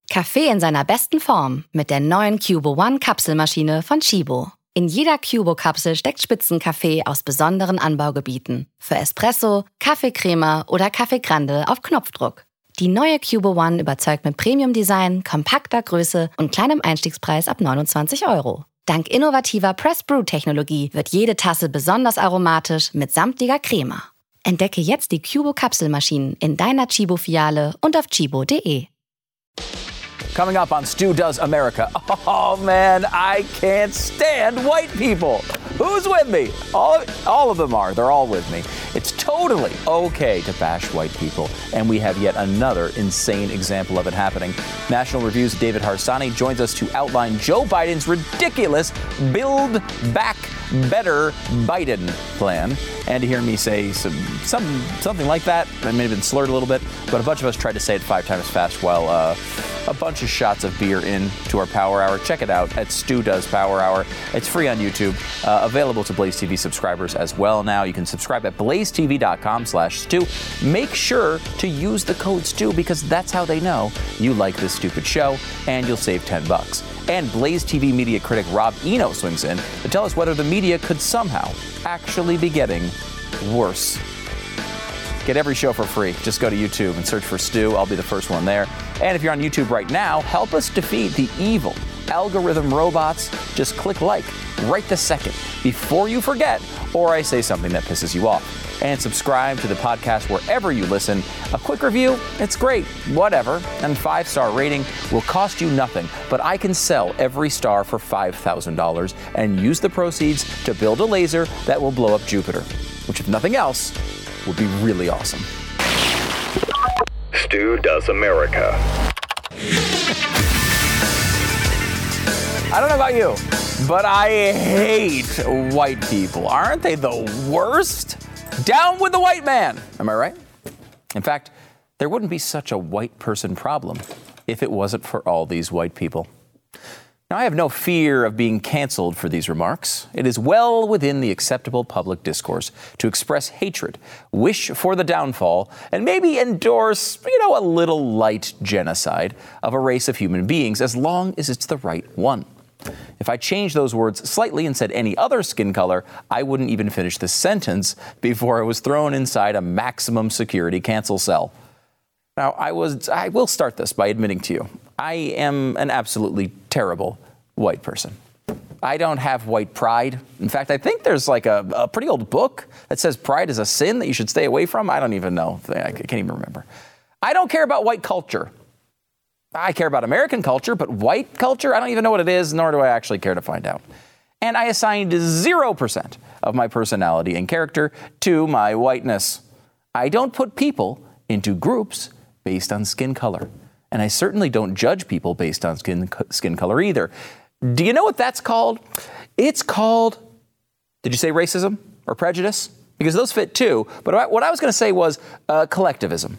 Kaffee in seiner besten Form mit der neuen Cubo One Kapselmaschine von Chibo. In jeder Cubo-Kapsel steckt Spitzenkaffee aus besonderen Anbaugebieten. Für Espresso, Kaffeecrema oder Kaffee Grande auf Knopfdruck. Die neue Cubo One überzeugt mit Premium-Design, kompakter Größe und kleinem Einstiegspreis ab 29 €. Dank innovativer Press-Brew-Technologie wird jede Tasse besonders aromatisch mit samtlicher Crema. Entdecke jetzt die Cubo-Kapselmaschinen in deiner Chibo-Filiale und auf chibo.de. Coming up on Stu Does America. Oh, man, I can't stand white people. Who's with me? All of them are. They're all with me. It's totally okay to bash white people, and we have yet another insane example of it happening. National Review's David Harsanyi joins us to outline Joe Biden's ridiculous Build Back Better Biden plan. And to hear me say something like that, I may have been slurred a little bit, but a bunch of us tried to say it 5 times fast while a bunch of shots of beer into our Power Hour. Check it out at Stu Does Power Hour. It's free on YouTube, available to Blaze TV subscribers as well now. You can subscribe at blazetv.com/Stu. Make sure to use the code Stu because that's how they know you like this stupid show, and you'll save $10. And Blaze TV media critic Rob Eno swings in to tell us whether the media could somehow actually be getting worse. Get every show for free. Just go to YouTube and search for Stu. I'll be the first one there. And if you're on YouTube right now, help us defeat the evil algorithm robots. Just click like right this second before you forget or I say something that pisses you off. And subscribe to the podcast wherever you listen. A quick review, it's great, whatever. And 5-star rating will cost you nothing. But I can sell every star for $5,000 and use the proceeds to build a laser that will blow up Jupiter, which if nothing else, would be really awesome. Stu Does America. I don't know about you, but I hate white people. Aren't they the worst? Down with the white man. Am I right? In fact, there wouldn't be such a white person problem if it wasn't for all these white people. Now, I have no fear of being canceled for these remarks. It is well within the acceptable public discourse to express hatred, wish for the downfall, and maybe endorse, a little light genocide of a race of human beings as long as it's the right one. If I changed those words slightly and said any other skin color, I wouldn't even finish the sentence before I was thrown inside a maximum security cancel cell. Now, I will start this by admitting to you, I am an absolutely terrible white person. I don't have white pride. In fact, I think there's like a pretty old book that says pride is a sin that you should stay away from. I don't even know. I can't even remember. I don't care about white culture. I care about American culture, but white culture, I don't even know what it is, nor do I actually care to find out. And I assigned 0% of my personality and character to my whiteness. I don't put people into groups based on skin color. And I certainly don't judge people based on skin color either. Do you know what that's called? It's called, did you say racism or prejudice? Because those fit too. But what I was going to say was collectivism.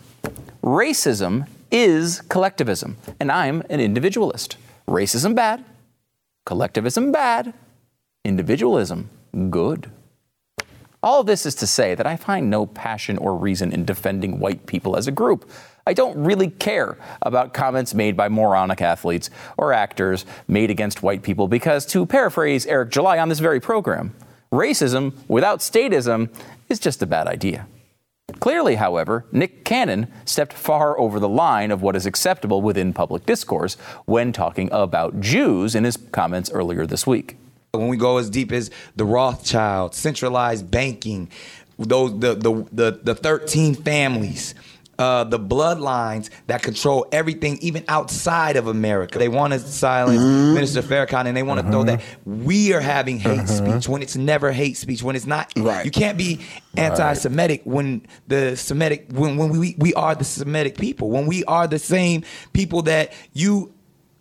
Racism is collectivism, and I'm an individualist. Racism bad, collectivism bad, individualism good. All of this is to say that I find no passion or reason in defending white people as a group. I don't really care about comments made by moronic athletes or actors made against white people because, to paraphrase Eric July on this very program, racism without statism is just a bad idea. Clearly, however, Nick Cannon stepped far over the line of what is acceptable within public discourse when talking about Jews in his comments earlier this week. When we go as deep as the Rothschild, centralized banking, the 13 families, the bloodlines that control everything, even outside of America. They want to silence Minister Farrakhan, and they want to throw that. We are having hate speech when it's never hate speech. When it's not, you can't be anti-Semitic when the Semitic, when we are the Semitic people. When we are the same people that who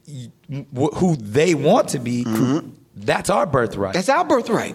they want to be. That's our birthright. That's our birthright.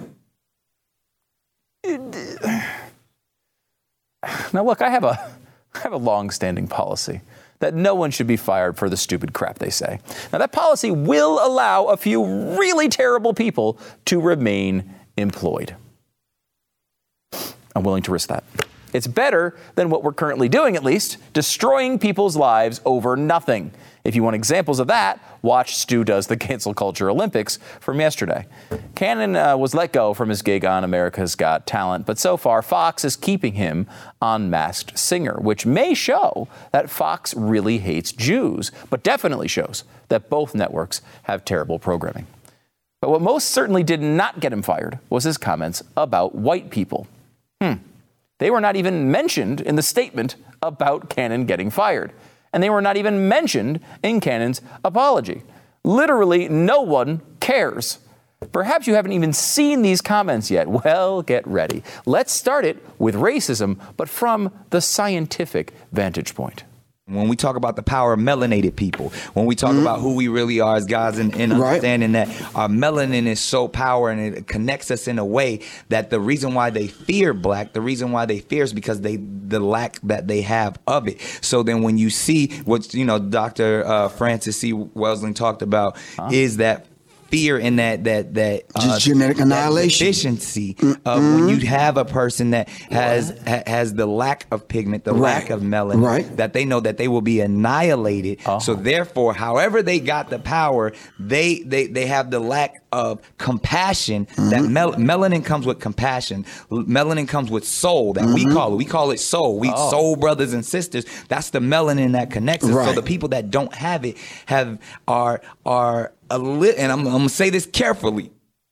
Now, look, I have a long-standing policy that no one should be fired for the stupid crap they say. Now, that policy will allow a few really terrible people to remain employed. I'm willing to risk that. It's better than what we're currently doing, at least, destroying people's lives over nothing. If you want examples of that, watch Stu Does the Cancel Culture Olympics from yesterday. Cannon was let go from his gig on America's Got Talent, but so far Fox is keeping him on Masked Singer, which may show that Fox really hates Jews, but definitely shows that both networks have terrible programming. But what most certainly did not get him fired was his comments about white people. They were not even mentioned in the statement about Cannon getting fired. And they were not even mentioned in Cannon's apology. Literally, no one cares. Perhaps you haven't even seen these comments yet. Well, get ready. Let's start it with racism, but from the scientific vantage point. When we talk about the power of melanated people, when we talk about who we really are as guys and understanding that our melanin is so powerful and it connects us in a way that the reason why they fear black, the reason why they fear is because the lack that they have of it. So then when you see what, Dr. Francis C. Welsing talked about is that fear in that just genetic annihilation, efficiency of when you have a person that has the lack of pigment, the lack of melanin, that they know that they will be annihilated. So therefore, however they got the power, they have the lack of compassion. That melanin comes with compassion. Melanin comes with soul. That we call it soul. We soul brothers and sisters. That's the melanin that connects us. So the people that don't have it are and I'm going to say this carefully.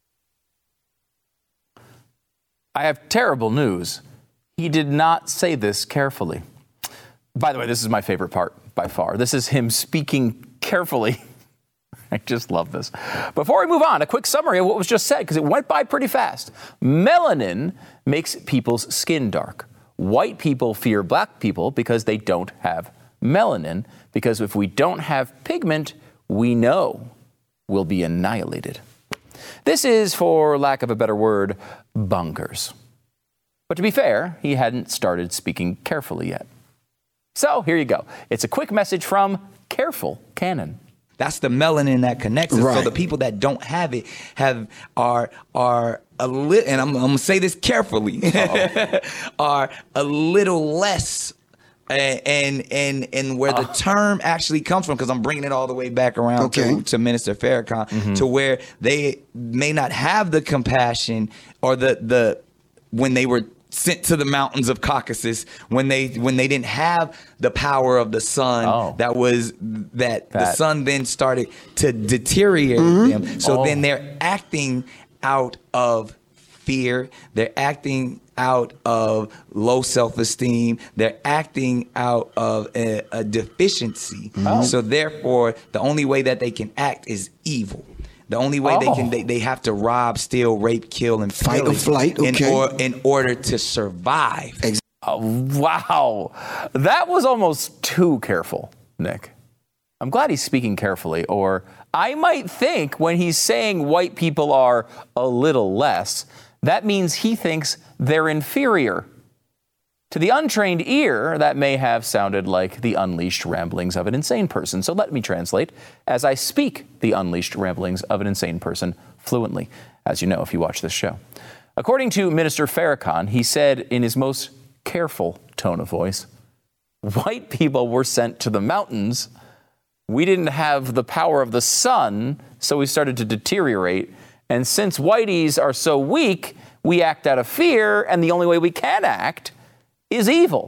I have terrible news. He did not say this carefully. By the way, this is my favorite part by far. This is him speaking carefully. I just love this. Before we move on, a quick summary of what was just said, because it went by pretty fast. Melanin makes people's skin dark. White people fear black people because they don't have melanin, because if we don't have pigment, we know will be annihilated. This is, for lack of a better word, bonkers. But to be fair, he hadn't started speaking carefully yet. So here you go. It's a quick message from Careful Cannon. That's the melanin that connects us. So the people that don't have it are a little, and I'm gonna say this carefully, are a little less. And where the term actually comes from, because I'm bringing it all the way back around to Minister Farrakhan, to where they may not have the compassion or the when they were sent to the mountains of Caucasus, when they didn't have the power of the sun, the sun then started to deteriorate them. So then they're acting out of fear. They're acting out of low self-esteem. They're acting out of a deficiency. So therefore, the only way that they can act is evil. The only way they have to rob, steal, rape, kill, and fight or flight in order to survive. Wow. That was almost too careful, Nick. I'm glad he's speaking carefully, or I might think when he's saying white people are a little less, that means he thinks they're inferior. To the untrained ear, that may have sounded like the unleashed ramblings of an insane person. So let me translate as I speak the unleashed ramblings of an insane person fluently, as you know if you watch this show. According to Minister Farrakhan, he said in his most careful tone of voice, white people were sent to the mountains. We didn't have the power of the sun, so we started to deteriorate. And since whiteys are so weak, we act out of fear, and the only way we can act is evil.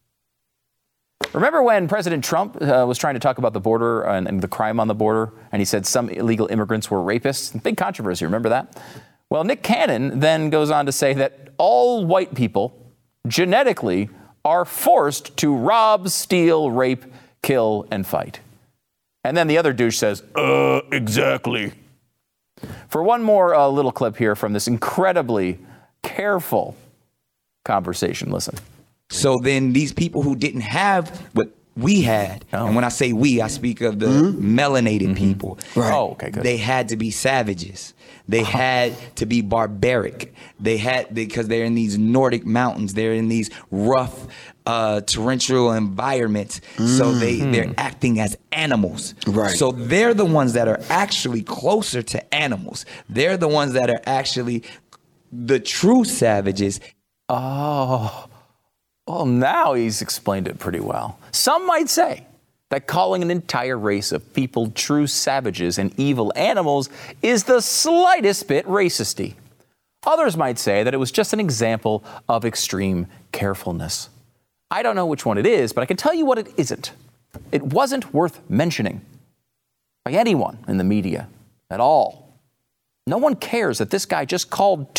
Remember when President Trump was trying to talk about the border and the crime on the border, and he said some illegal immigrants were rapists? Big controversy, remember that? Well, Nick Cannon then goes on to say that all white people genetically are forced to rob, steal, rape, kill, and fight. And then the other douche says, exactly. For one more little clip here from this incredibly careful conversation, listen. So then these people who didn't have what we had, and when I say we, I speak of the melanated people. Right. Oh, okay, good. They had to be savages. They had to be barbaric. Because they're in these Nordic mountains. They're in these rough, torrential environments. So they're acting as animals. Right. So they're the ones that are actually closer to animals. They're the ones that are actually the true savages. Oh, Well, now he's explained it pretty well. Some might say that calling an entire race of people true savages and evil animals is the slightest bit racisty. Others might say that it was just an example of extreme carefulness. I don't know which one it is, but I can tell you what it isn't. It wasn't worth mentioning by anyone in the media at all. No one cares that this guy just called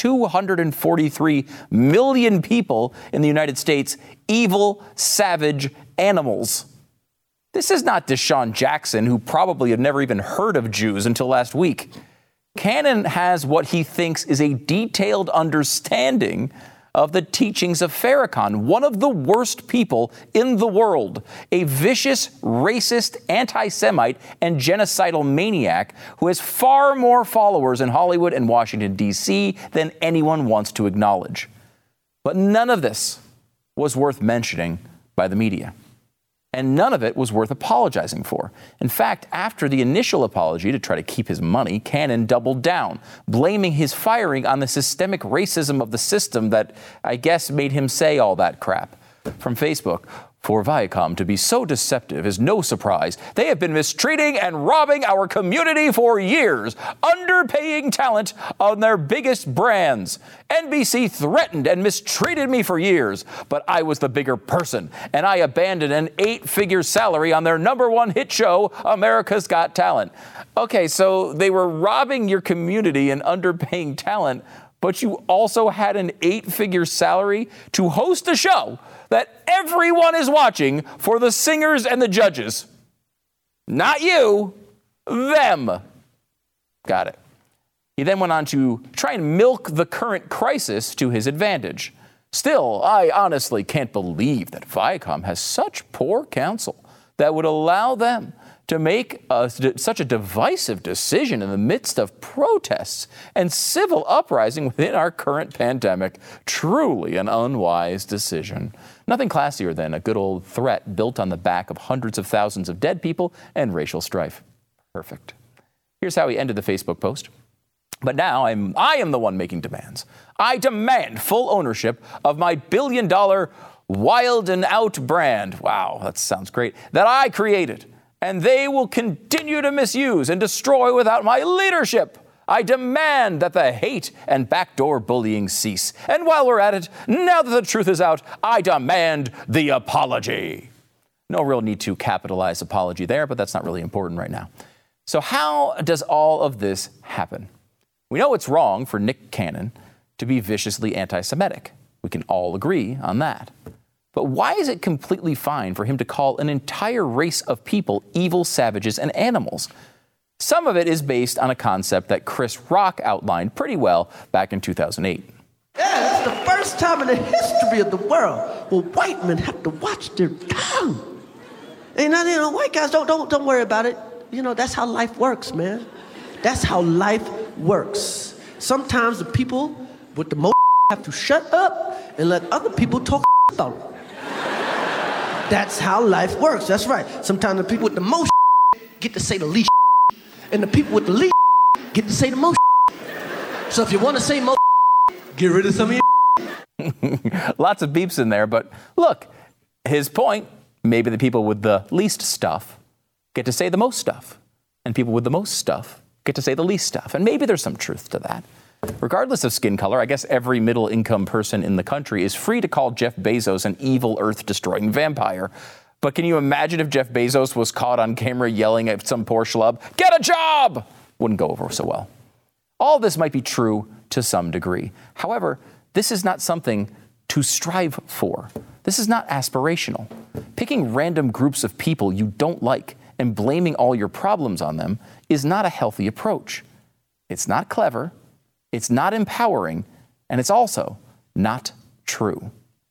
243 million people in the United States evil, savage animals. This is not Deshaun Jackson, who probably had never even heard of Jews until last week. Cannon has what he thinks is a detailed understanding of the teachings of Farrakhan, one of the worst people in the world, a vicious, racist, anti-Semite, and genocidal maniac who has far more followers in Hollywood and Washington, D.C. than anyone wants to acknowledge. But none of this was worth mentioning by the media. And none of it was worth apologizing for. In fact, after the initial apology to try to keep his money, Cannon doubled down, blaming his firing on the systemic racism of the system that, I guess, made him say all that crap. From Facebook, for Viacom to be so deceptive is no surprise. They have been mistreating and robbing our community for years, underpaying talent on their biggest brands. NBC threatened and mistreated me for years, but I was the bigger person, and I abandoned an 8-figure salary on their #1 hit show, America's Got Talent. Okay, so they were robbing your community and underpaying talent, but you also had an 8-figure salary to host a show that everyone is watching for the singers and the judges. Not you, them. Got it. He then went on to try and milk the current crisis to his advantage. Still, I honestly can't believe that Viacom has such poor counsel that would allow them to make such a divisive decision in the midst of protests and civil uprising within our current pandemic. Truly an unwise decision. Nothing classier than a good old threat built on the back of hundreds of thousands of dead people and racial strife. Perfect. Here's how he ended the Facebook post. But now I am the one making demands. I demand full ownership of my billion-dollar Wild 'N Out brand. Wow, that sounds great. That I created. And they will continue to misuse and destroy without my leadership. I demand that the hate and backdoor bullying cease. And while we're at it, now that the truth is out, I demand the apology. No real need to capitalize apology there, but that's not really important right now. So how does all of this happen? We know it's wrong for Nick Cannon to be viciously anti-Semitic. We can all agree on that. But why is it completely fine for him to call an entire race of people evil, savages, and animals? Some of it is based on a concept that Chris Rock outlined pretty well back in 2008. Yeah, it's the first time in the history of the world where white men have to watch their tongue. And white guys, don't worry about it. That's how life works, man. That's how life works. Sometimes the people with the most have to shut up and let other people talk about them. That's how life works. That's right. Sometimes the people with the most get to say the least, and the people with the least get to say the most. So if you want to say most, get rid of some of your. Lots of beeps in there, but look, his point, maybe the people with the least stuff get to say the most stuff, and people with the most stuff get to say the least stuff. And maybe there's some truth to that. Regardless of skin color, I guess every middle-income person in the country is free to call Jeff Bezos an evil, earth-destroying vampire. But can you imagine if Jeff Bezos was caught on camera yelling at some poor schlub, "Get a job!" Wouldn't go over so well. All this might be true to some degree. However, this is not something to strive for. This is not aspirational. Picking random groups of people you don't like and blaming all your problems on them is not a healthy approach. It's not clever. It's not empowering, and it's also not true.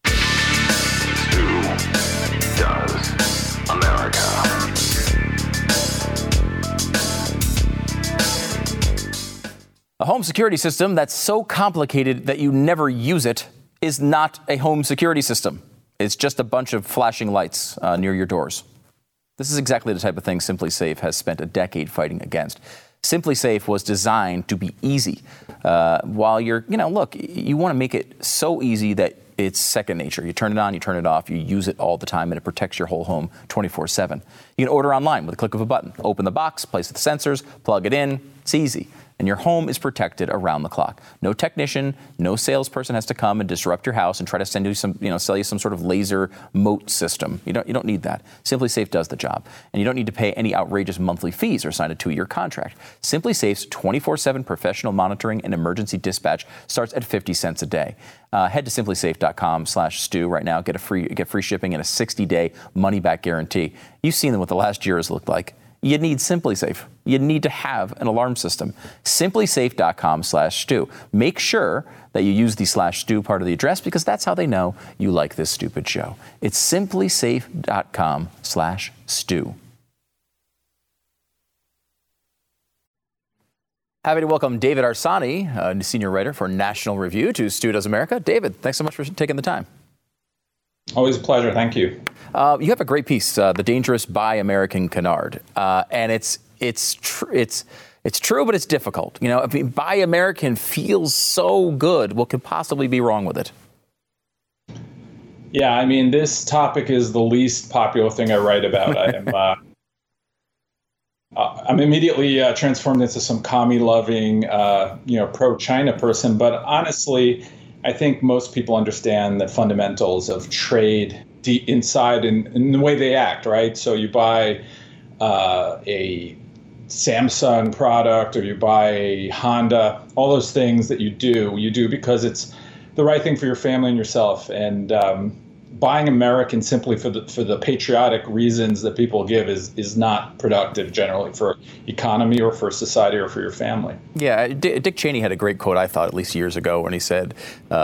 Who does America? A home security system that's so complicated that you never use it is not a home security system. It's just a bunch of flashing lights near your doors. This is exactly the type of thing SimpliSafe has spent a decade fighting against. SimpliSafe was designed to be easy. While you want to make it so easy that it's second nature. You turn it on, you turn it off, you use it all the time, and it protects your whole home 24/7. You can order online with a click of a button. Open the box, place the sensors, plug it in. It's easy. And your home is protected around the clock. No technician, no salesperson has to come and disrupt your house and try to send you sell you some sort of laser moat system. You don't need that. SimpliSafe does the job. And you don't need to pay any outrageous monthly fees or sign a 2-year contract. SimpliSafe's 24/7 professional monitoring and emergency dispatch starts at 50 cents a day. Head to simplisafe.com/Stu right now. Get free shipping and a 60-day money-back guarantee. You've seen what the last year has looked like. You need SimpliSafe. You need to have an alarm system. SimpliSafe.com/Stu. Make sure that you use the /Stu part of the address because that's how they know you like this stupid show. It's SimpliSafe.com/Stu. Happy to welcome David Arsani, senior writer for National Review, to Stu Does America. David, thanks so much for taking the time. Always a pleasure. Thank you. You have a great piece, "The Dangerous Buy American Canard," and it's true, but it's difficult. Buy American feels so good. What could possibly be wrong with it? Yeah, I mean, this topic is the least popular thing I write about. I'm immediately transformed into some commie-loving, pro-China person. But honestly, I think most people understand the fundamentals of trade inside in the way they act, right? So you buy a Samsung product or you buy a Honda, all those things that you do because it's the right thing for your family and yourself. And buying American simply for the patriotic reasons that people give is not productive generally for economy or for society or for your family. Yeah, Dick Cheney had a great quote, I thought, at least years ago, when he said,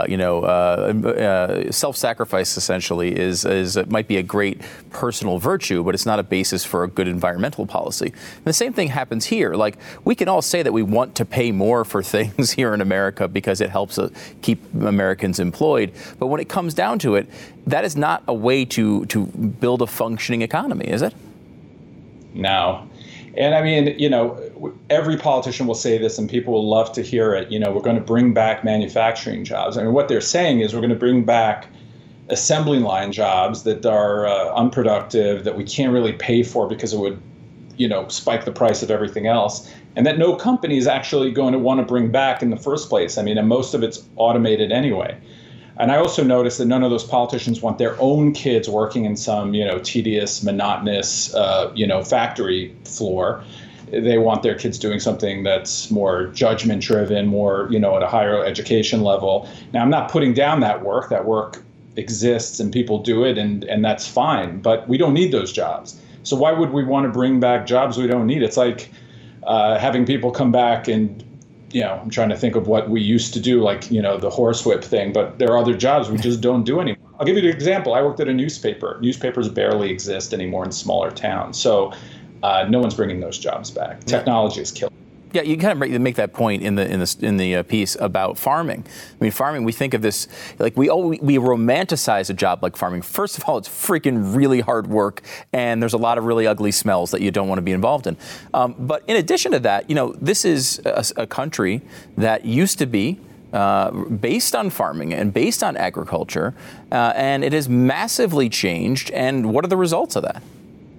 self-sacrifice essentially it might be a great personal virtue, but it's not a basis for a good environmental policy. And the same thing happens here. Like, we can all say that we want to pay more for things here in America because it helps keep Americans employed. But when it comes down to it, that is not a way to build a functioning economy, is it? No. And I mean, every politician will say this and people will love to hear it. We're going to bring back manufacturing jobs. I mean, what they're saying is we're going to bring back assembly line jobs that are unproductive, that we can't really pay for because it would, spike the price of everything else. And that no company is actually going to want to bring back in the first place. I mean, and most of it's automated anyway. And I also noticed that none of those politicians want their own kids working in some, tedious, monotonous, factory floor. They want their kids doing something that's more judgment driven, more, at a higher education level. Now, I'm not putting down that work. That work exists and people do it and that's fine. But we don't need those jobs. So why would we want to bring back jobs we don't need? It's like having people come back and I'm trying to think of what we used to do, like, the horsewhip thing, but there are other jobs we just don't do anymore. I'll give you an example. I worked at a newspaper. Newspapers barely exist anymore in smaller towns. So no one's bringing those jobs back. Technology is killing. Yeah, you kind of make that point in the piece about farming. I mean, farming, we think of this like we romanticize a job like farming. First of all, it's freaking really hard work, and there's a lot of really ugly smells that you don't want to be involved in. But in addition to that, this is a country that used to be based on farming and based on agriculture, and it has massively changed. And what are the results of that?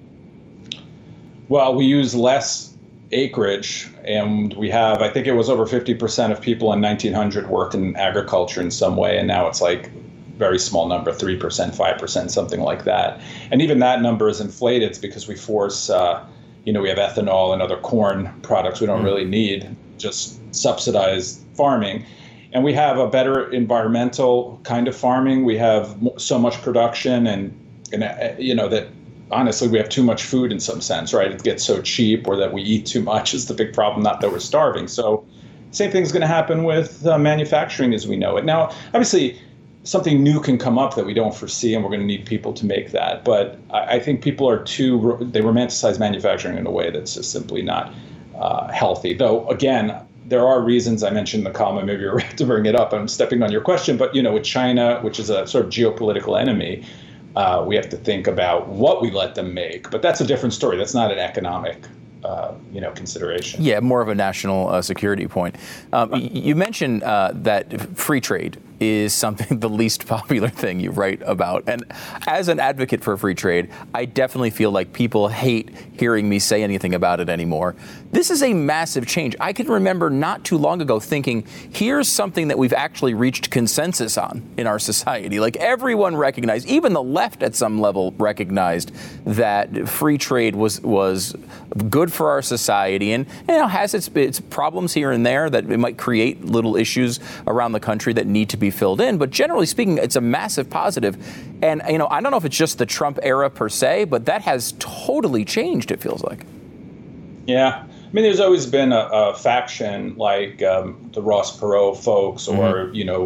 Well, we use less acreage, and we have, I think it was over 50% of people in 1900 worked in agriculture in some way, and now it's like very small number, 3%, 5%, something like that. And even that number is inflated. It's because we force, we have ethanol and other corn products we don't really need, just subsidize farming. And we have a better environmental kind of farming. We have so much production and that honestly, we have too much food in some sense, right? It gets so cheap, or that we eat too much is the big problem, not that we're starving. So same thing's going to happen with manufacturing as we know it. Now, obviously, something new can come up that we don't foresee, and we're going to need people to make that. But I think people are they romanticize manufacturing in a way that's just simply not healthy. Though, again, there are reasons. I mentioned the column, and maybe you're right to bring it up. I'm stepping on your question. But, with China, which is a sort of geopolitical enemy, we have to think about what we let them make. But that's a different story. That's not an economic consideration. Yeah, more of a national security point. You mentioned that free trade is something, the least popular thing you write about. And as an advocate for free trade, I definitely feel like people hate hearing me say anything about it anymore. This is a massive change. I can remember not too long ago thinking, here's something that we've actually reached consensus on in our society. Like everyone recognized, even the left at some level recognized that free trade was good for our society, and has its problems here and there, that it might create little issues around the country that need to be filled in. But generally speaking, it's a massive positive. And, I don't know if it's just the Trump era per se, but that has totally changed, it feels like. Yeah. I mean, there's always been a faction like the Ross Perot folks or,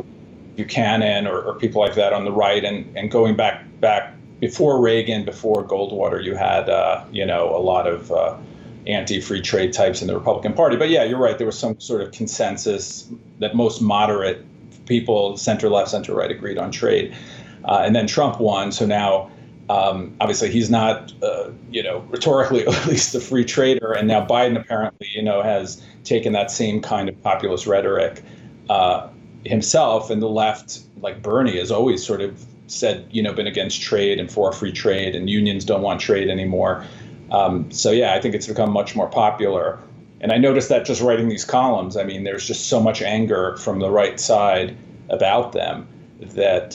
Buchanan or people like that on the right. And going back before Reagan, before Goldwater, you had, a lot of anti-free trade types in the Republican Party. But yeah, you're right. There was some sort of consensus that most moderate people, center left, center right, agreed on trade. And then Trump won. So now, obviously, he's not, rhetorically at least a free trader. And now Biden apparently, has taken that same kind of populist rhetoric himself. And the left, like Bernie, has always sort of said, been against trade and for free trade, and unions don't want trade anymore. So, yeah, I think it's become much more popular. And I noticed that just writing these columns, I mean, there's just so much anger from the right side about them that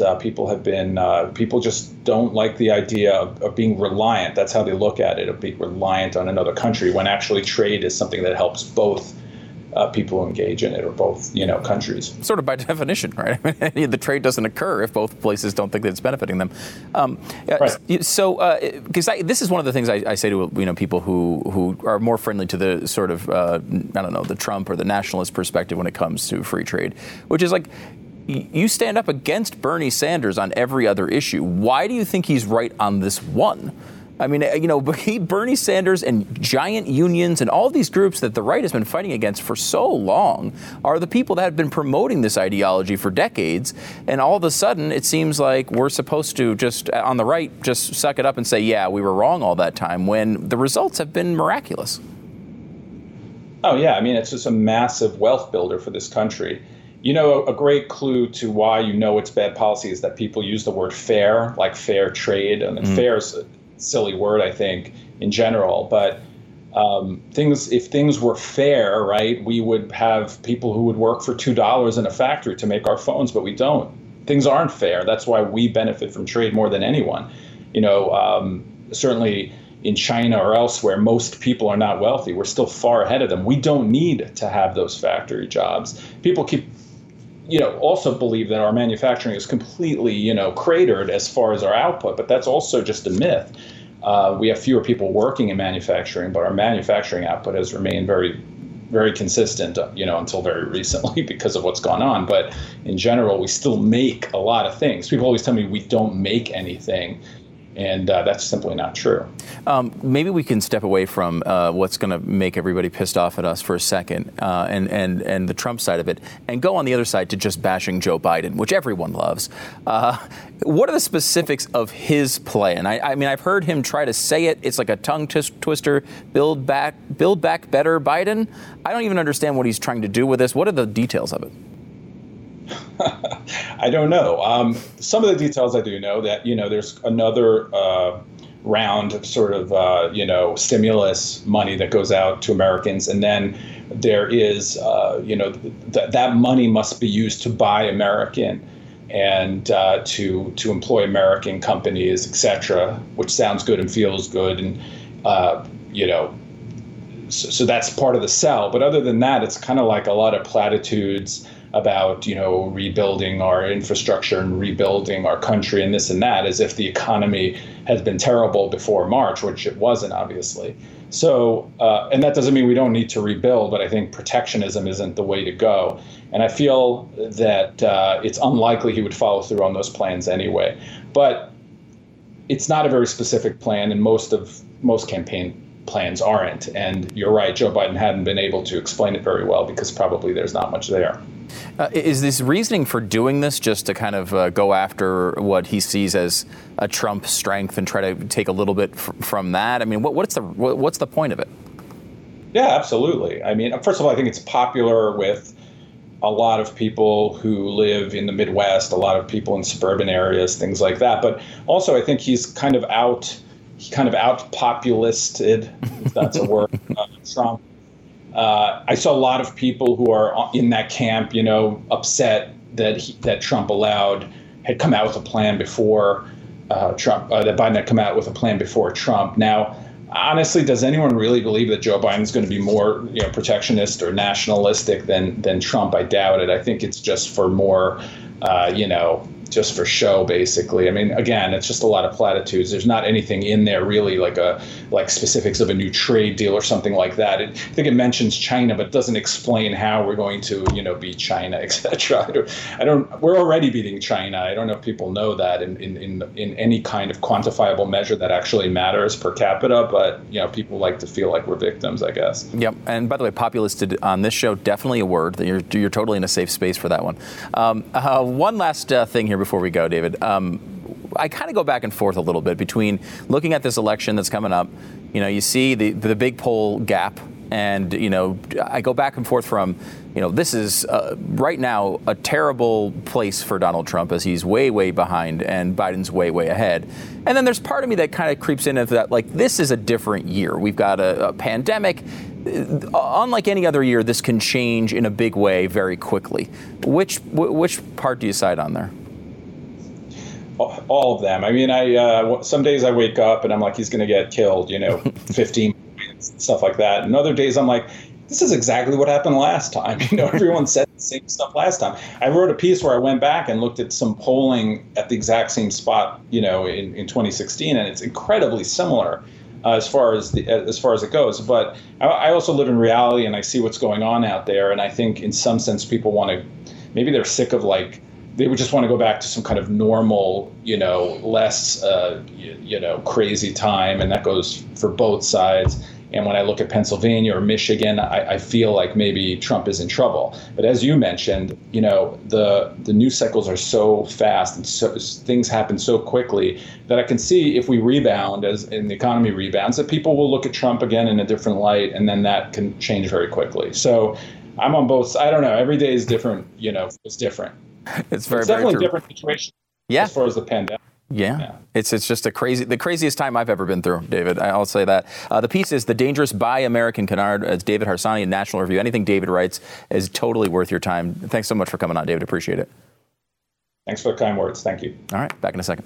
people just don't like the idea of being reliant. That's how they look at it, of being reliant on another country, when actually trade is something that helps both people who engage in it, or both, countries. Sort of by definition, right? The trade doesn't occur if both places don't think that it's benefiting them. Right. So, because this is one of the things I say to people who are more friendly to the sort of the Trump or the nationalist perspective when it comes to free trade, which is like, you stand up against Bernie Sanders on every other issue. Why do you think he's right on this one? I mean, Bernie Sanders and giant unions and all these groups that the right has been fighting against for so long are the people that have been promoting this ideology for decades. And all of a sudden, it seems like we're supposed to just, on the right, just suck it up and say, yeah, we were wrong all that time, when the results have been miraculous. Oh, yeah. I mean, it's just a massive wealth builder for this country. A great clue to why it's bad policy is that people use the word fair, like fair trade. And fair is a silly word, I think, in general. But if things were fair, right, we would have people who would work for $2 in a factory to make our phones, but we don't. Things aren't fair. That's why we benefit from trade more than anyone. Certainly in China or elsewhere, most people are not wealthy. We're still far ahead of them. We don't need to have those factory jobs. People also believe that our manufacturing is completely, cratered as far as our output, but that's also just a myth. We have fewer people working in manufacturing, but our manufacturing output has remained very, very consistent, until very recently because of what's gone on. But in general, we still make a lot of things. People always tell me we don't make anything. And that's simply not true. Maybe we can step away from what's going to make everybody pissed off at us for a second, and the Trump side of it, and go on the other side to just bashing Joe Biden, which everyone loves. What are the specifics of his plan? I mean, I've heard him try to say it. It's like a tongue twister. Build back better, Biden. I don't even understand what he's trying to do with this. What are the details of it? I don't know. Some of the details I do know that, there's another round of sort of, stimulus money that goes out to Americans. And then there is, that money must be used to buy American and to employ American companies, et cetera, which sounds good and feels good. And, so that's part of the sell. But other than that, it's kind of like a lot of platitudes about, rebuilding our infrastructure and rebuilding our country and this and that, as if the economy has been terrible before March, which it wasn't, obviously. So, and that doesn't mean we don't need to rebuild, but I think protectionism isn't the way to go. And I feel that it's unlikely he would follow through on those plans anyway. But it's not a very specific plan, and most campaign plans aren't. And you're right, Joe Biden hadn't been able to explain it very well because probably there's not much there. Is this reasoning for doing this just to kind of go after what he sees as a Trump strength and try to take a little bit from that? I mean, what's the point of it? Yeah, absolutely. I mean, first of all, I think it's popular with a lot of people who live in the Midwest, a lot of people in suburban areas, things like that. But also, I think he's kind of out-populisted, if that's a word, Trump. I saw a lot of people who are in that camp, upset that Trump had come out with a plan before Trump, that Biden had come out with a plan before Trump. Now, honestly, does anyone really believe that Joe Biden is going to be more, protectionist or nationalistic than Trump? I doubt it. I think it's just for more, just for show, basically. I mean, again, it's just a lot of platitudes. There's not anything in there really like specifics of a new trade deal or something like that. I think it mentions China, but doesn't explain how we're going to, beat China, etc. We're already beating China. I don't know if people know that in any kind of quantifiable measure that actually matters per capita, but, people like to feel like we're victims, I guess. Yep. And by the way, populist on this show, definitely a word. You're totally in a safe space for that one. One last thing here before we go, David. I kind of go back and forth a little bit between looking at this election that's coming up. You see the big poll gap, and I go back and forth from this is right now a terrible place for Donald Trump as he's way, way behind and Biden's way, way ahead. And then there's part of me that kind of creeps into that, like, this is a different year. We've got a pandemic. Unlike any other year, this can change in a big way very quickly. Which part do you side on there? All of them. I mean, some days I wake up and I'm like, he's going to get killed, 15 points, stuff like that. And other days I'm like, this is exactly what happened last time. Everyone said the same stuff last time. I wrote a piece where I went back and looked at some polling at the exact same spot, in 2016, and it's incredibly similar as far as it goes. But I also live in reality and I see what's going on out there. And I think in some sense people maybe they're sick of they would just want to go back to some kind of normal, less, crazy time. And that goes for both sides. And when I look at Pennsylvania or Michigan, I feel like maybe Trump is in trouble. But as you mentioned, the news cycles are so fast and things happen so quickly that I can see if we rebound, as in the economy rebounds, that people will look at Trump again in a different light, and then that can change very quickly. So I'm on both. I don't know. Every day is different. It's different. It's very definitely true. A different situation. Yeah. As far as the pandemic. Yeah. It's just the craziest time I've ever been through, David. I'll say that. The piece is The Dangerous Buy American Canard. It's David Harsanyi, National Review. Anything David writes is totally worth your time. Thanks so much for coming on, David. Appreciate it. Thanks for the kind words. Thank you. All right. Back in a second.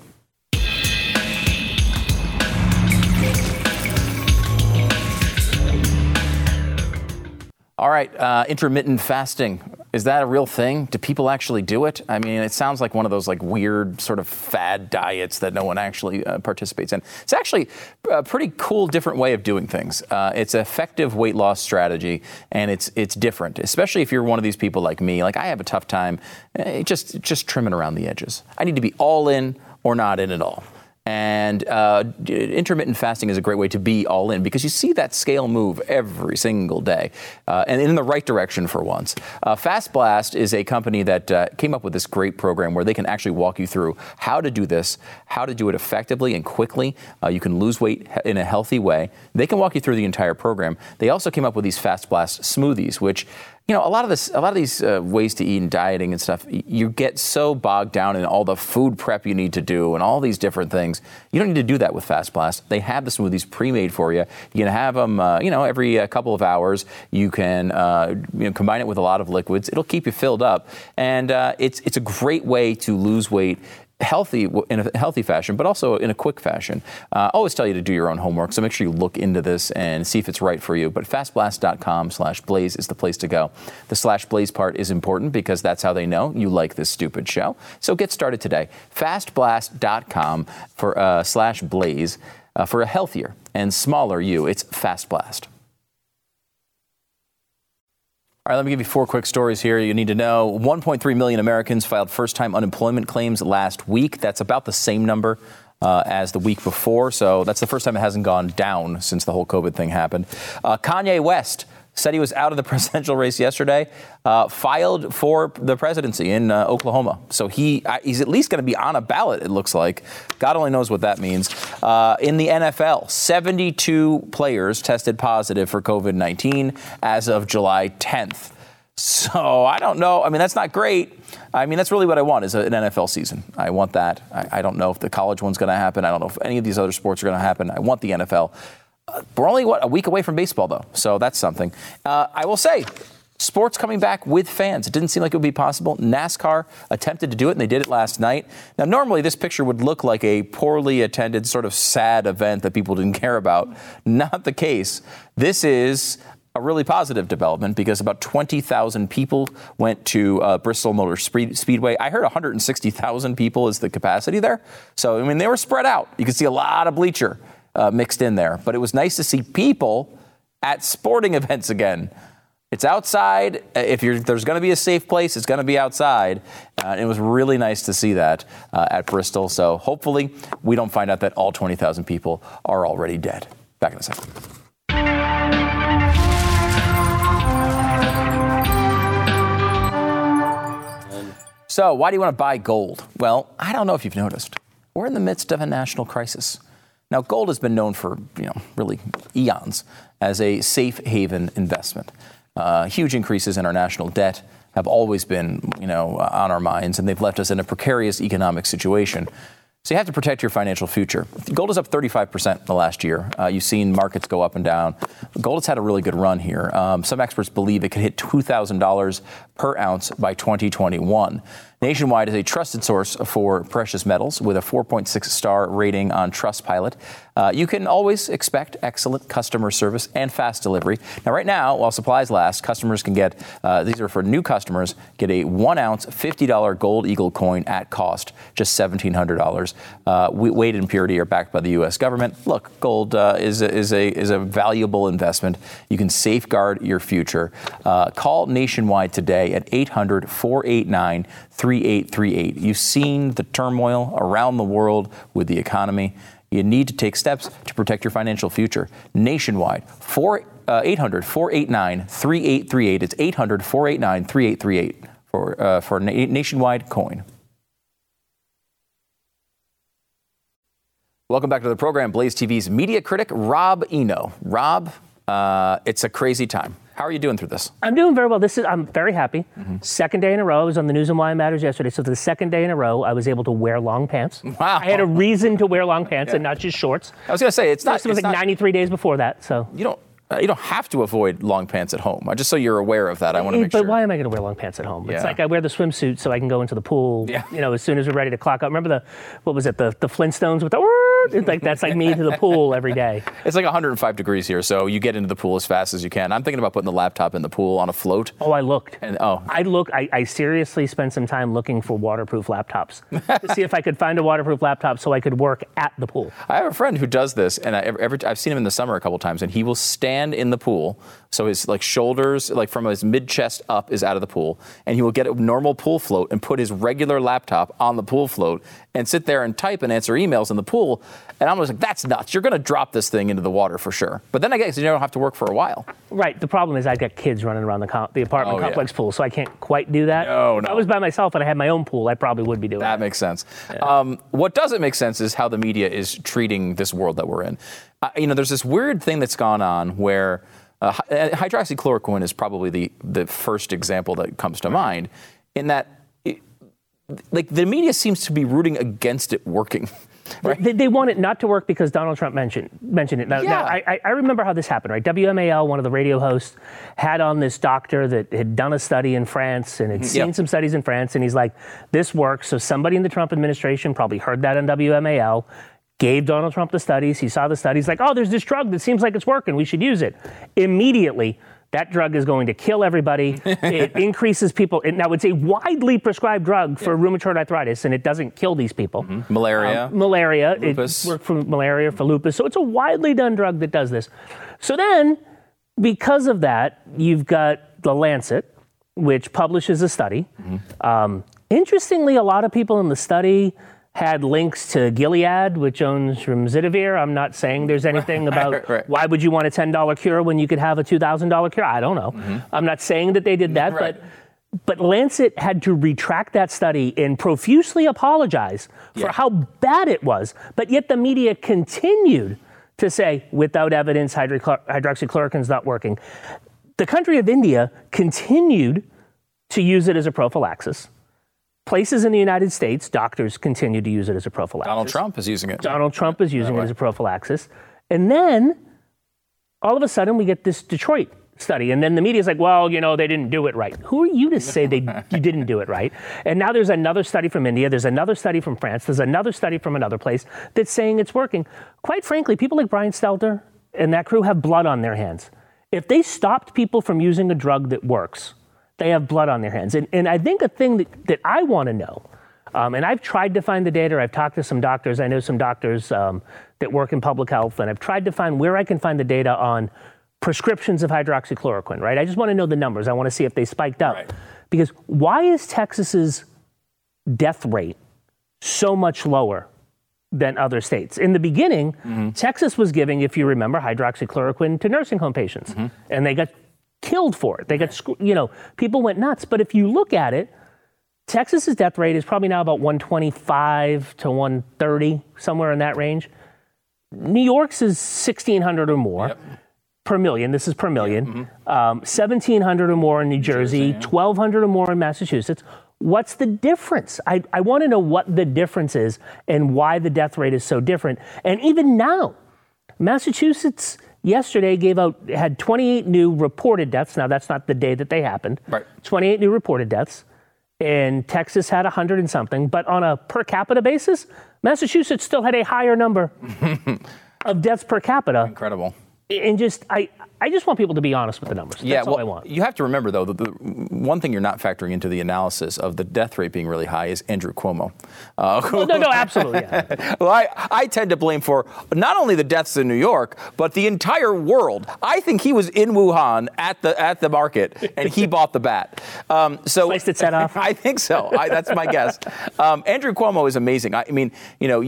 All right. Intermittent fasting. Is that a real thing? Do people actually do it? I mean, it sounds like one of those weird sort of fad diets that no one actually participates in. It's actually a pretty cool, different way of doing things. It's an effective weight loss strategy, and it's different, especially if you're one of these people like me. Like, I have a tough time just trimming around the edges. I need to be all in or not in at all. And intermittent fasting is a great way to be all in because you see that scale move every single day and in the right direction for once. Fast Blast is a company that came up with this great program where they can actually walk you through how to do this, how to do it effectively and quickly. You can lose weight in a healthy way. They can walk you through the entire program. They also came up with these Fast Blast smoothies, which a lot of these ways to eat and dieting and stuff, you get so bogged down in all the food prep you need to do and all these different things. You don't need to do that with Fast Blast. They have the smoothies pre-made for you. You can have them, every couple of hours. You can, combine it with a lot of liquids. It'll keep you filled up, and it's a great way to lose weight. In a healthy fashion, but also in a quick fashion. I always tell you to do your own homework, so make sure you look into this and see if it's right for you. But fastblast.com/blaze is the place to go. The /blaze part is important because that's how they know you like this stupid show. So get started today. Fastblast.com for /blaze for a healthier and smaller you. It's Fast Blast. All right, let me give you 4 quick stories here you need to know. 1.3 million Americans filed first-time unemployment claims last week. That's about the same number as the week before. So that's the first time it hasn't gone down since the whole COVID thing happened. Kanye West said he was out of the presidential race yesterday, filed for the presidency in Oklahoma. So he's at least going to be on a ballot, it looks like. God only knows what that means. In the NFL, 72 players tested positive for COVID-19 as of July 10th. So I don't know. I mean, that's not great. I mean, that's really what I want is an NFL season. I want that. I don't know if the college one's going to happen. I don't know if any of these other sports are going to happen. I want the NFL. We're only, a week away from baseball, though. So that's something. I will say, sports coming back with fans. It didn't seem like it would be possible. NASCAR attempted to do it, and they did it last night. Now, normally this picture would look like a poorly attended, sort of sad event that people didn't care about. Not the case. This is a really positive development because about 20,000 people went to Bristol Motor Speedway. I heard 160,000 people is the capacity there. So, I mean, they were spread out. You could see a lot of bleacher mixed in there. But it was nice to see people at sporting events again. It's outside. If there's going to be a safe place, it's going to be outside. It was really nice to see that at Bristol. So hopefully we don't find out that all 20,000 people are already dead. Back in a second. So why do you want to buy gold? Well, I don't know if you've noticed. We're in the midst of a national crisis. Now, gold has been known for, really eons as a safe haven investment. Huge increases in our national debt have always been, on our minds, and they've left us in a precarious economic situation. So you have to protect your financial future. Gold is up 35% in the last year. You've seen markets go up and down. Gold has had a really good run here. Some experts believe it could hit $2,000 per ounce by 2021. Nationwide is a trusted source for precious metals with a 4.6 star rating on Trustpilot. You can always expect excellent customer service and fast delivery. Now, right now, while supplies last, customers can get, these are for new customers, get a 1 ounce $50 Gold Eagle coin at cost, just $1,700. Weight and purity are backed by the U.S. government. Look, gold is a valuable investment. You can safeguard your future. Call Nationwide today at 800-489-3838. You've seen the turmoil around the world with the economy. You need to take steps to protect your financial future. Nationwide, 800-489-3838. It's 800-489-3838 for Nationwide coin. Welcome back to the program. Blaze TV's media critic, Rob Eno. Rob, it's a crazy time. How are you doing through this? I'm doing very well. I'm very happy. Mm-hmm. Second day in a row. I was on the News and Why It Matters yesterday. So for the second day in a row, I was able to wear long pants. Wow. I had a reason to wear long pants and not just shorts. I was going to say, it was 93 days before that. So you don't have to avoid long pants at home. Just so you're aware of that, I want to make sure. But why am I going to wear long pants at home? Yeah. It's like I wear the swimsuit so I can go into the pool, as soon as we're ready to clock out. Remember the Flintstones with the... that's like me to the pool every day. It's like 105 degrees here, so you get into the pool as fast as you can. I'm thinking about putting the laptop in the pool on a float. Oh, I looked. I seriously spent some time looking for waterproof laptops to see if I could find a waterproof laptop so I could work at the pool. I have a friend who does this, and I've seen him in the summer a couple times, and he will stand in the pool, so his shoulders, from his mid-chest up, is out of the pool, and he will get a normal pool float and put his regular laptop on the pool float and sit there and type and answer emails in the pool. And I'm just like, that's nuts. You're going to drop this thing into the water for sure. But then I guess you don't have to work for a while. Right. The problem is I've got kids running around the apartment complex pool, so I can't quite do that. No. If I was by myself and I had my own pool, I probably would be doing that. That makes sense. Yeah. What doesn't make sense is how the media is treating this world that we're in. There's this weird thing that's gone on where hydroxychloroquine is probably the first example that comes to mind, in that the media seems to be rooting against it working. Right. They want it not to work because Donald Trump mentioned it. Now I remember how this happened, right? WMAL, one of the radio hosts, had on this doctor that had done a study in France and had seen some studies in France, and he's like, this works. So somebody in the Trump administration probably heard that on WMAL, gave Donald Trump the studies. He saw the studies, like, oh, there's this drug that seems like it's working. We should use it. Immediately, that drug is going to kill everybody. It increases people. Now, it's a widely prescribed drug for rheumatoid arthritis, and it doesn't kill these people. Mm-hmm. Malaria. Lupus. It works for malaria, for lupus. So it's a widely done drug that does this. So then, because of that, you've got The Lancet, which publishes a study. Mm-hmm. Interestingly, a lot of people in the study had links to Gilead, which owns remdesivir. I'm not saying there's anything about why would you want a $10 cure when you could have a $2,000 cure? I don't know. Mm-hmm. I'm not saying that they did that, but Lancet had to retract that study and profusely apologize for how bad it was. But yet the media continued to say, without evidence, hydroxychloroquine's not working. The country of India continued to use it as a prophylaxis. Places in the United States, doctors continue to use it as a prophylaxis. Donald Trump is using it. Donald Trump is using it as a prophylaxis. And then all of a sudden we get this Detroit study. And then the media's like, well, they didn't do it right. Who are you to say you didn't do it right? And now there's another study from India. There's another study from France. There's another study from another place that's saying it's working. Quite frankly, people like Brian Stelter and that crew have blood on their hands. If they stopped people from using a drug that works, they have blood on their hands. And I think a thing that I want to know, and I've tried to find the data, I've talked to some doctors, I know some doctors that work in public health, and I've tried to find where I can find the data on prescriptions of hydroxychloroquine, right? I just want to know the numbers. I want to see if they spiked up. Right. Because why is Texas's death rate so much lower than other states? In the beginning, Texas was giving, if you remember, hydroxychloroquine to nursing home patients, and they got killed for it. They got, people went nuts. But if you look at it, Texas's death rate is probably now about 125 to 130, somewhere in that range. New York's is 1,600 or more per million. This is per million. 1,700 or more in New Jersey, 1,200 or more in Massachusetts. What's the difference? I want to know what the difference is and why the death rate is so different. And even now, Massachusetts yesterday had 28 new reported deaths. Now, that's not the day that they happened. Right. 28 new reported deaths. And Texas had 100 and something. But on a per capita basis, Massachusetts still had a higher number of deaths per capita. Incredible. And I just want people to be honest with the numbers. That's all I want. You have to remember, though, that the one thing you're not factoring into the analysis of the death rate being really high is Andrew Cuomo. No, absolutely. Yeah. Well, I tend to blame for not only the deaths in New York, but the entire world. I think he was in Wuhan at the market, and he bought the bat. Sliced its head off? I think so. That's my guess. Andrew Cuomo is amazing. I mean, do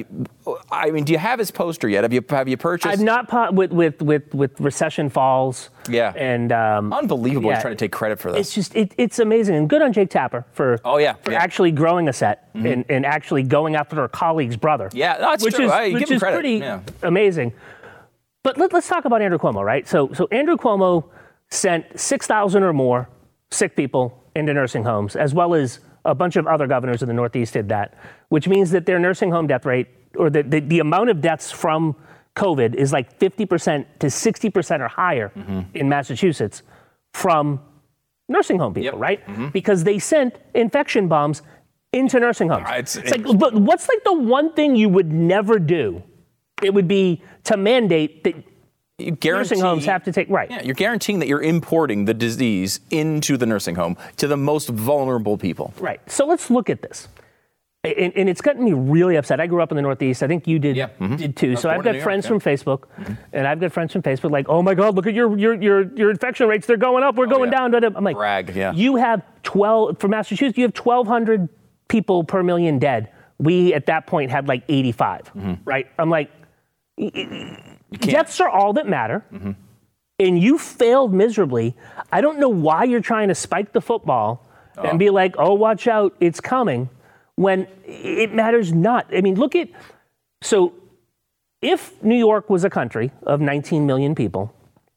you have his poster yet? Have you purchased? I've not with Recession Falls. Yeah. And unbelievable. He's trying to take credit for this. It's just it's amazing, and good on Jake Tapper for actually growing a set and actually going after her colleague's brother. Yeah, that's which true. Which is pretty amazing. But let's talk about Andrew Cuomo, right? So Andrew Cuomo sent 6,000 or more sick people into nursing homes, as well as a bunch of other governors in the Northeast did that, which means that their nursing home death rate, or the amount of deaths from COVID is like 50% to 60% or higher in Massachusetts from nursing home people, right? Because they sent infection bombs into nursing homes. But what's like the one thing you would never do? It would be to mandate that nursing homes have to take, Yeah, you're guaranteeing that you're importing the disease into the nursing home to the most vulnerable people. Right. So let's look at this. And it's gotten me really upset. I grew up in the Northeast. I think you did too. So I've got friends from Facebook, and I've got friends from Facebook like, oh my God, look at your infection rates. They're going up. We're going down. I'm like, brag. Yeah. You have for Massachusetts, you have 1,200 people per million dead. We at that point had like 85, right? I'm like, deaths are all that matter, and you failed miserably. I don't know why you're trying to spike the football and be like, oh, watch out, it's coming. When it matters not. I mean, so if New York was a country of 19 million people,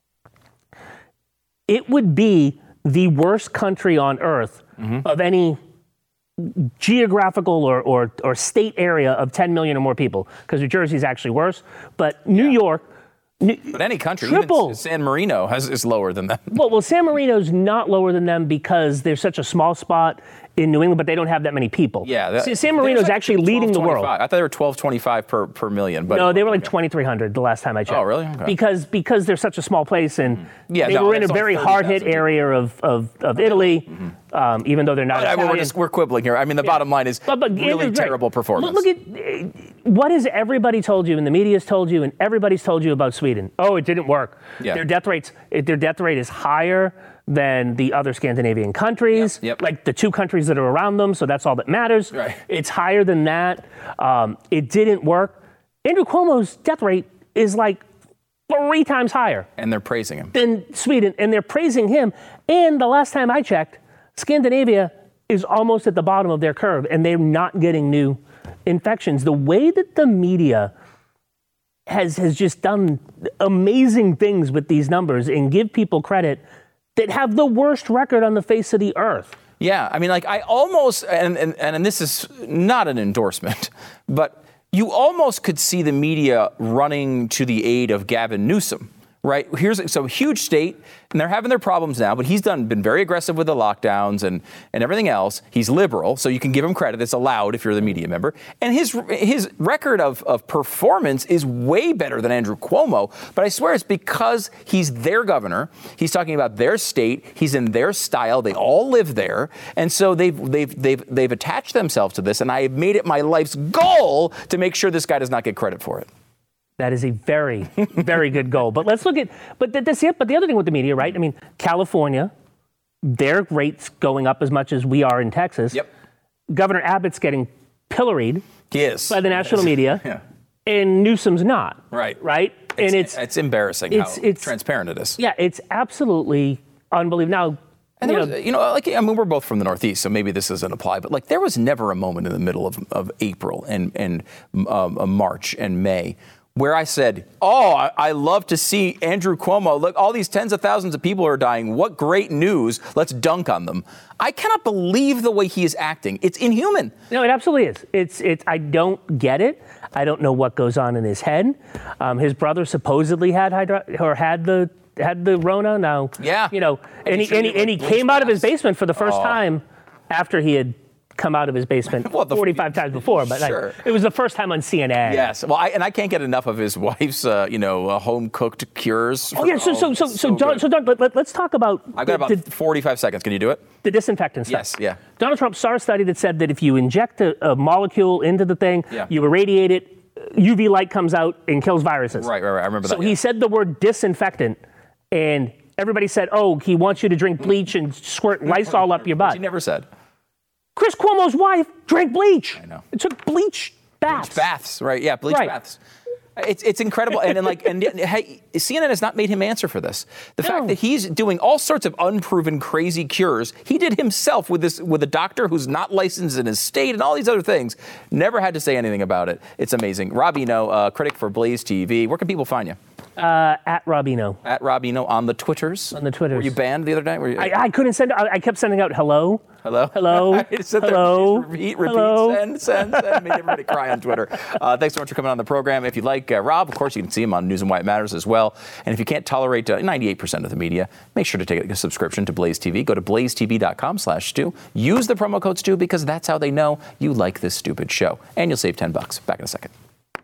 it would be the worst country on earth of any geographical or state area of 10 million or more people, because New Jersey is actually worse. But New York, but any country, even San Marino is lower than them. Well, San Marino's not lower than them because they're such a small spot in New England, but they don't have that many people. Yeah, San Marino's actually leading the world. I thought they were 1,225 per million. But no, they were like 2,300 the last time I checked. Oh, really? Okay. Because they're such a small place, and they were in a very hard-hit area of Italy, even though they're not Italian. We're quibbling here. I mean, the bottom line is really terrible performance. Look at what has everybody told you, and the media's told you, and everybody's told you about Sweden. Oh, it didn't work. Yeah. Their death rate is higher than the other Scandinavian countries, like the two countries that are around them, so that's all that matters. Right. It's higher than that. It didn't work. Andrew Cuomo's death rate is like 3 times higher. And they're praising him. Than Sweden, and they're praising him. And the last time I checked, Scandinavia is almost at the bottom of their curve, and they're not getting new infections. The way that the media has just done amazing things with these numbers and give people credit that have the worst record on the face of the earth. Yeah, I mean, like I almost, and this is not an endorsement, but you almost could see the media running to the aid of Gavin Newsom, right? So huge state, and they're having their problems now, but he's been very aggressive with the lockdowns and everything else. He's liberal, so you can give him credit. It's allowed if you're the media member. And his record of performance is way better than Andrew Cuomo. But I swear it's because he's their governor. He's talking about their state. He's in their style. They all live there, and so they've attached themselves to this. And I have made it my life's goal to make sure this guy does not get credit for it. That is a very, very good goal. But let's look at, but that's it. But the other thing with the media, right? I mean, California, their rates going up as much as we are in Texas. Yep. Governor Abbott's getting pilloried by the national media, yeah. And Newsom's not. Right. Right? And it's embarrassing how transparent it is. Yeah, it's absolutely unbelievable. Now, and we're both from the Northeast, so maybe this doesn't apply, but like there was never a moment in the middle of April and March and May where I said, I love to see Andrew Cuomo. Look, all these tens of thousands of people are dying. What great news. Let's dunk on them. I cannot believe the way he is acting. It's inhuman. No, it absolutely is. It's. I don't get it. I don't know what goes on in his head. His brother supposedly had the Rona. Now, yeah. And he came out of his basement for the first time after he had come out of his basement 45 times before, but sure. It was the first time on CNN. Yes, well, I can't get enough of his wife's, home cooked cures. So Doug, let's talk about. I've got about 45 seconds. Can you do it? The disinfectant stuff. Yes, yeah. Donald Trump saw a study that said that if you inject a molecule into the thing, you irradiate it, UV light comes out and kills viruses. Right. I remember that. So he said the word disinfectant, and everybody said, he wants you to drink bleach and squirt Lysol up your butt. He never said. Chris Cuomo's wife drank bleach. I know. It took bleach baths. Bleach baths, right? Yeah, bleach baths. It's incredible, and hey, CNN has not made him answer for this. The fact that he's doing all sorts of unproven, crazy cures, he did himself with a doctor who's not licensed in his state, and all these other things. Never had to say anything about it. It's amazing. Rob Eno, critic for Blaze TV. Where can people find you? At Rob Eno. At Rob Eno on the Twitters. On the Twitters. Were you banned the other day? I couldn't send. I kept sending out hello. Hello. Hello. Repeat. Hello. Send. Made everybody cry on Twitter. Thanks so much for coming on the program. If you like Rob, of course, you can see him on News and Why It Matters as well. And if you can't tolerate 98% of the media, make sure to take a subscription to Blaze TV. Go to blazetv.com/Stu. Use the promo code Stu because that's how they know you like this stupid show. And you'll save $10. Back in a second.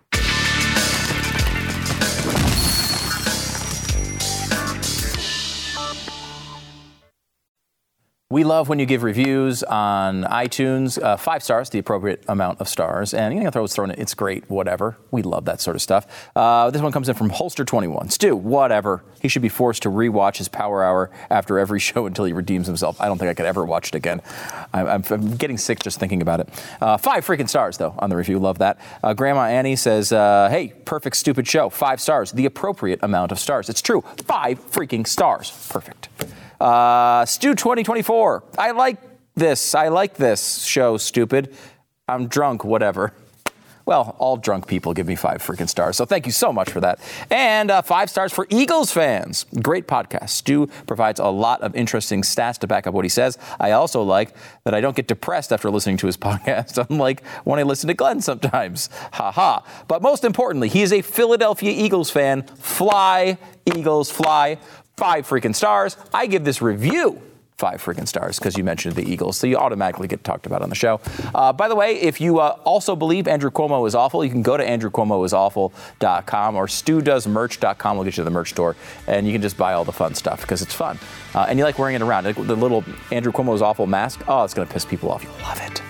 We love when you give reviews on iTunes. 5 stars, the appropriate amount of stars. And you can throw in it's great, whatever. We love that sort of stuff. This one comes in from Holster21. Stu, whatever. He should be forced to rewatch his Power Hour after every show until he redeems himself. I don't think I could ever watch it again. I'm getting sick just thinking about it. 5 freaking stars, though, on the review. Love that. Grandma Annie says, hey, perfect stupid show. 5 stars, the appropriate amount of stars. It's true. 5 freaking stars. Perfect. Stu 2024. I like this show, stupid. I'm drunk, whatever. Well, all drunk people give me 5 freaking stars. So thank you so much for that. And 5 stars for Eagles fans. Great podcast. Stu provides a lot of interesting stats to back up what he says. I also like that I don't get depressed after listening to his podcast, unlike when I listen to Glenn sometimes. Ha ha. But most importantly, he is a Philadelphia Eagles fan. Fly, Eagles, fly. 5 freaking stars. I give this review 5 freaking stars because you mentioned the Eagles, so you automatically get talked about on the show. By the way, if you also believe Andrew Cuomo is awful, you can go to andrewcuomoisawful.com or stewdoesmerch.com. We'll get you to the merch store, and you can just buy all the fun stuff because it's fun. And you like wearing it around. The little Andrew Cuomo is awful mask, it's going to piss people off. You'll love it.